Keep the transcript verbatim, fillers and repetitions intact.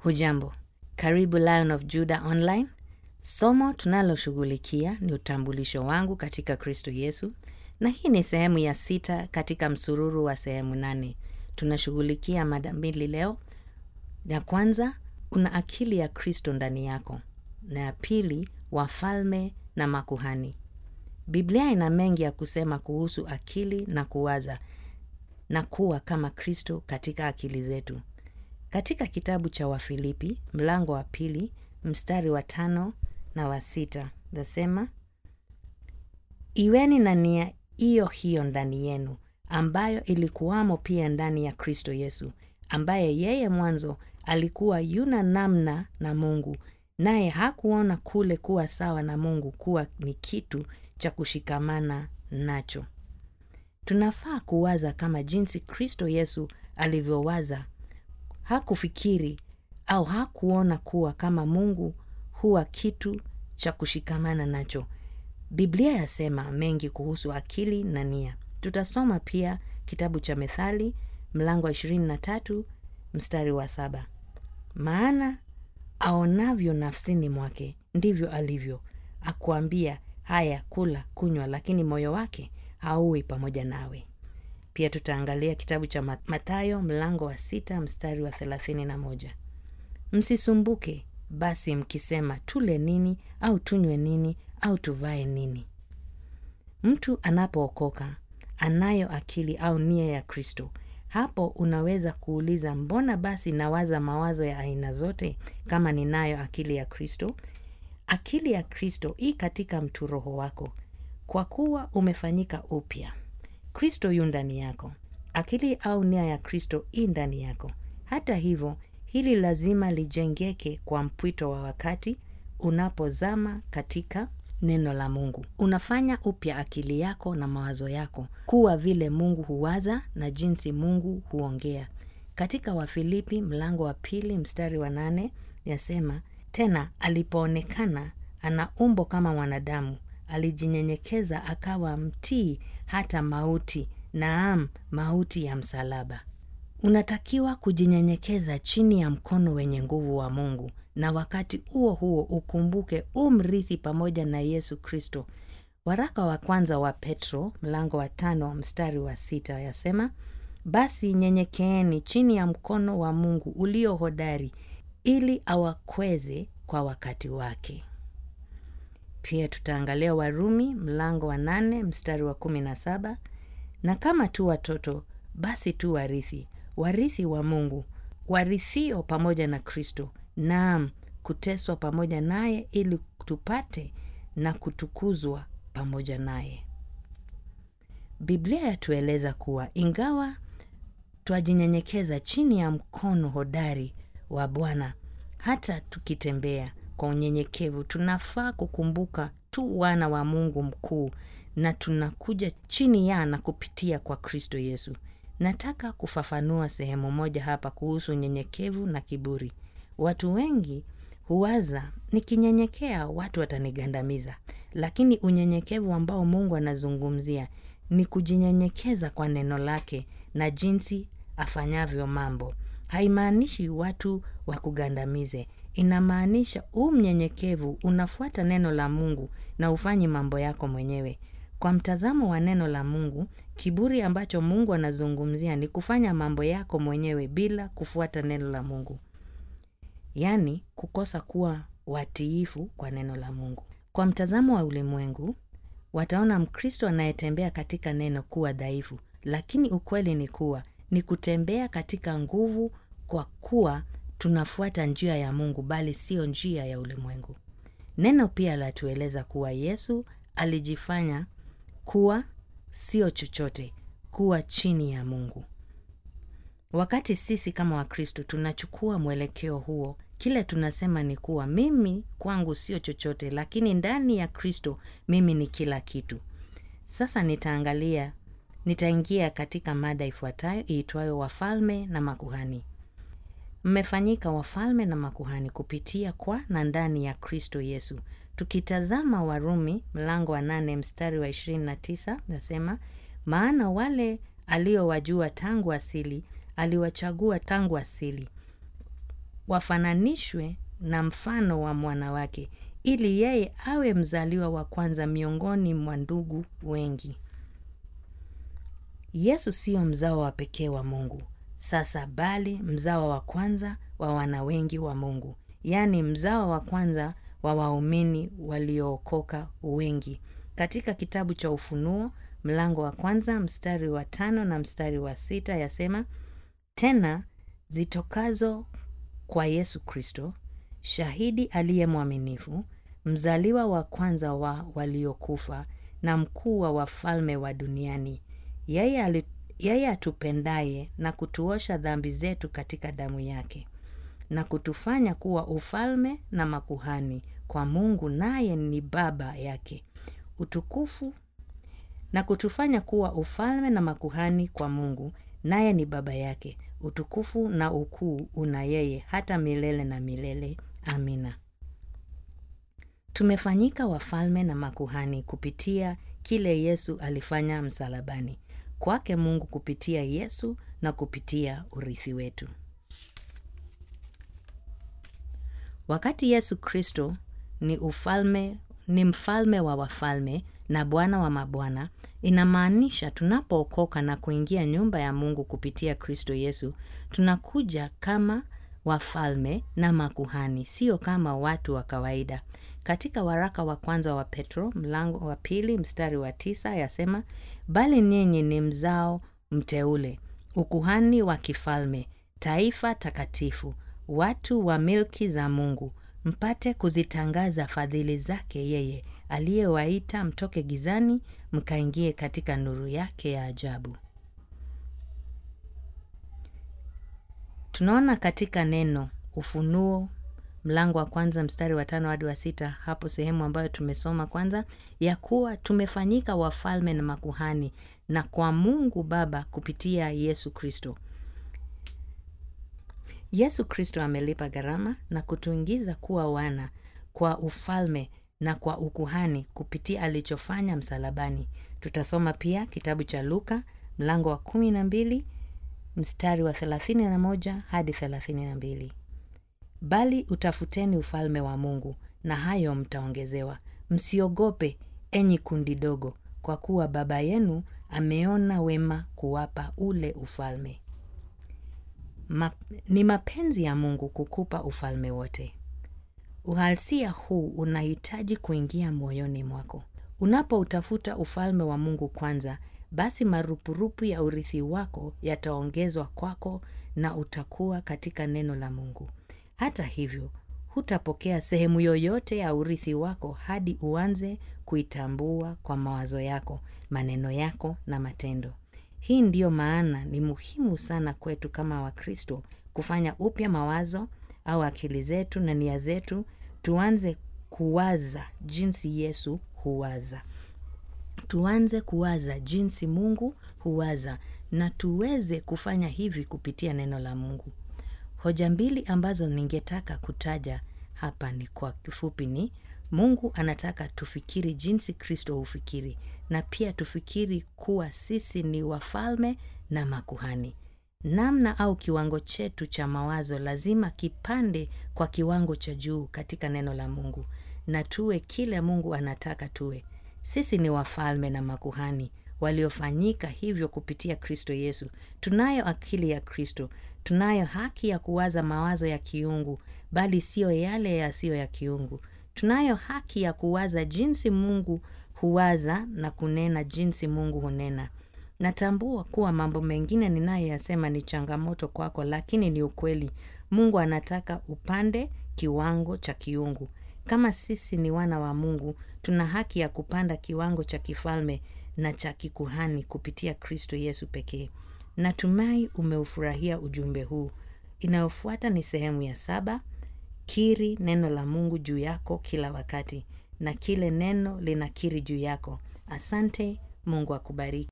Hujambo, karibu Lion of Judah Online. Somo tunaloshughulikia ni utambulisho wangu katika Kristo Yesu, na hii ni sehemu ya sita katika msururu wa sehemu nane. Tunashughulikia mada mbili leo. Ya kwanza, una akili ya Kristo ndani yako, na ya pili, wafalme na makuhani. Biblia ina mengi ya kusema kuhusu akili na kuwaza na kuwa kama Kristo katika akili zetu. Katika kitabu cha Wafilipi, mlango wa pili, mstari wa tano na wa sita, nasema, iweni na nia hiyo hiyo ndani yenu, ambayo ilikuwamo pia ndani ya Kristo Yesu, ambaye yeye mwanzo alikuwa yuna namna na Mungu, naye hakuona kule kuwa sawa na Mungu kuwa ni kitu cha kushikamana nacho. Tunafaa kuwaza kama jinsi Kristo Yesu alivyowaza. Hakufikiri au hakuona kuwa kama Mungu huwa kitu cha kushikamana nacho. Biblia yasema mengi kuhusu akili na nia. Tutasoma pia kitabu cha Methali, mlango wa ishirini na tatu, mstari wa saba. Maana aonavyo nafsini mwake, ndivyo alivyo. Akuambia, haya kula, kunywa, lakini moyo wake hauwi pamoja nawe. Pia tutaangalia kitabu cha Mathayo, mlango wa sita, mstari wa thelathini na moja. Msisumbuke basi mkisema tule nini au tunywe nini au tuvae nini. Mtu anapookoka, anayo akili au nia ya Kristo. Hapo unaweza kuuliza, mbona basi nawaza mawazo ya aina zote kama ninayo akili ya Kristo? Akili ya Kristo ii katika mtu roho wako, kwa kuwa umefanyika upya. Kristo yu ndani yako. Akili au nia ya Kristo ii ndani yako. Hata hivyo, hili lazima lijengeke kwa mpwito wa wakati unapozama katika neno la Mungu. Unafanya upya akili yako na mawazo yako kuwa vile Mungu huwaza na jinsi Mungu huongea. Katika Wafilipi mlango wa pili mstari wa nane yasema, tena alipoonekana ana umbo kama wanadamu, alijinyenyekeza akawa mtii hata mauti, naam, mauti ya msalaba. Unatakiwa kujinyenyekeza chini ya mkono wenye nguvu wa Mungu, na wakati huo huo ukumbuke umrithi pamoja na Yesu Kristo. Waraka wa kwanza wa Petro, mlango wa tano, mstari wa sita yasema, basi nyenyekeeni chini ya mkono wa Mungu ulio hodari, ili awakweze kwa wakati wake. Pia tutaangalia Warumi, mlango wa nane, mstari wa kumi na saba, na kama tu watoto, basi tu warithi, warithi wa Mungu, warithio pamoja na Kristo, naam, kuteswa pamoja naye ili tupate na kutukuzwa pamoja naye. Biblia yatueleza kuwa ingawa twajinyenyekeza chini ya mkono hodari wa Bwana, hata tukitembea kwa unyenyekevu, tunafaa kukumbuka tu wana wa Mungu mkuu, na tunakuja chini ya na kupitia kwa Kristo Yesu. Nataka kufafanua sehemu moja hapa kuhusu unyenyekevu na kiburi. Watu wengi huwaza, nikinyenyekea watu watanigandamiza. Lakini unyenyekevu ambao Mungu anazungumzia ni kujinyenyekeza kwa neno lake na jinsi afanyavyo mambo. Haimaanishi watu wakugandamize. Inamaanisha umnyenyekevu unafuata neno la Mungu na ufanyi mambo yako mwenyewe. Kwa mtazamo wa neno la Mungu, kiburi ambacho Mungu anazungumzia ni kufanya mambo yako mwenyewe bila kufuata neno la Mungu. Yaani kukosa kuwa watiifu kwa neno la Mungu. Kwa mtazamo wa ulimwengu, wataona Mkristo anayetembea katika neno kuwa dhaifu, lakini ukweli ni kuwa ni kutembea katika nguvu, kwa kuwa tunafuata njia ya Mungu bali sio njia ya ulimwengu. Neno pia latueleza kuwa Yesu alijifanya kuwa sio chochote, kuwa chini ya Mungu. Wakati sisi kama Wakristo tunachukua mwelekeo huo, kile tunasema ni kuwa mimi kwangu sio chochote, lakini ndani ya Kristo mimi ni kila kitu. Sasa nitaangalia, nitaingia katika mada ifuatayo iitwayo wafalme na makuhani. Mmefanyika wafalme na makuhani kupitia kwa na ndani ya Kristo Yesu. Tukitazama Warumi mlango wa nane mstari wa ishirini na tisa nasema, maana wale aliowajua tangu asili aliwachagua tangu asili, wafananishwe na mfano wa mwana wake, ili yeye awe mzaliwa wa kwanza miongoni mwa ndugu wengi. Yesu sio mzao wa pekee wa Mungu sasa, bali mzao wa kwanza wa wana wengi wa Mungu, yani mzao wa kwanza wa waumini waliookoka wengi. Katika kitabu cha Ufunuo mlango wa kwanza mstari wa tano na mstari wa sita yasema, tena zitokazo kwa Yesu Kristo, shahidi aliye mwaminifu, mzaliwa wa kwanza wa waliokufa na mkuu wa wafalme wa duniani, yeye yeye atupendaye na kutuosha dhambi zetu katika damu yake, na kutufanya kuwa ufalme na makuhani kwa Mungu, naye ni Baba yake. Utukufu na kutufanya kuwa ufalme na makuhani kwa Mungu, naye ni Baba yake. Utukufu na ukuu una yeye hata milele na milele. Amina. Tumefanyika wafalme na makuhani kupitia kile Yesu alifanya msalabani. Kwake Mungu kupitia Yesu na kupitia urithi wetu. Wakati Yesu Kristo ni ufalme ni mfalme wa wafalme na Bwana wa mabwana, inamaanisha tunapookoka na kuingia nyumba ya Mungu kupitia Kristo Yesu, tunakuja kama wafalme na makuhani, sio kama watu wa kawaida. Katika waraka wa kwanza wa Petro mlango wa pili mstari wa tisa yasema, bali ninyi ni mzao mteule, ukuhani wa kifalme, taifa takatifu, watu wa milki za Mungu, mpate kuzitangaza fadhili zake yeye aliyewaita mtoke gizani mkaingie katika nuru yake ya ajabu. Tunaona katika neno Ufunuo mlango wa kwanza mstari wa tano hadi wa sita, hapo sehemu ambayo tumesoma kwanza, ya kuwa tumefanyika wafalme na makuhani na kwa Mungu Baba kupitia Yesu Kristo. Yesu Kristo amelipa gharama na kutuingiza kuwa wana kwa ufalme na kwa ukuhani kupitia alichofanya msalabani. Tutasoma pia kitabu cha Luka mlango wa kumi na mbili mstari wa thelathini na moja hadi thelathini na mbili. Bali utafuteni ufalme wa Mungu na hayo mtaongezewa. Msiogope enyi kundi dogo, kwa kuwa Baba yenu ameona wema kuwapa ule ufalme. Ma, ni mapenzi ya Mungu kukupa ufalme wote. Uhalisia huu unahitaji kuingia moyoni mwako. Unapoutafuta ufalme wa Mungu kwanza, basi marupurupu ya urithi wako yataongezwa kwako na utakuwa katika neno la Mungu. Hata hivyo, hutapokea sehemu yoyote ya urithi wako hadi uanze kuitambua kwa mawazo yako, maneno yako na matendo. Hii ndiyo maana ni muhimu sana kwetu kama Wakristo kufanya upya mawazo au akili zetu na nia zetu, tuanze kuwaza jinsi Yesu huwaza. Tuanze kuwaza jinsi Mungu huwaza na tuweze kufanya hivi kupitia neno la Mungu. Hoja mbili ambazo ningetaka kutaja hapa ni kwa kifupi ni, Mungu anataka tufikiri jinsi Kristo hufikiri, na pia tufikiri kuwa sisi ni wafalme na makuhani. Namna au kiwango chetu cha mawazo lazima kipande kwa kiwango cha juu katika neno la Mungu, na tuwe kile Mungu anataka tuwe. Sisi ni wafalme na makuhani waliofanyika hivyo kupitia Kristo Yesu. Tunayo akili ya Kristo, tunayo haki ya kuwaza mawazo ya kiungu, bali sio yale yasiyo ya kiungu. Tunayo haki ya kuwaza jinsi Mungu huwaza na kunena jinsi Mungu hunena. Natambua kuwa mambo mengine ninayoyasema ni changamoto kwako, lakini ni ukweli. Mungu anataka upande kiwango cha kiungu. Kama sisi ni wana wa Mungu, tuna haki ya kupanda kiwango cha kifalme na cha kikuhani kupitia Kristo Yesu pekee. Natumai umeufurahia ujumbe huu. Inayofuata ni sehemu ya saba. Kiri neno la Mungu juu yako kila wakati, na kile neno linakiri juu yako. Asante, Mungu akubariki.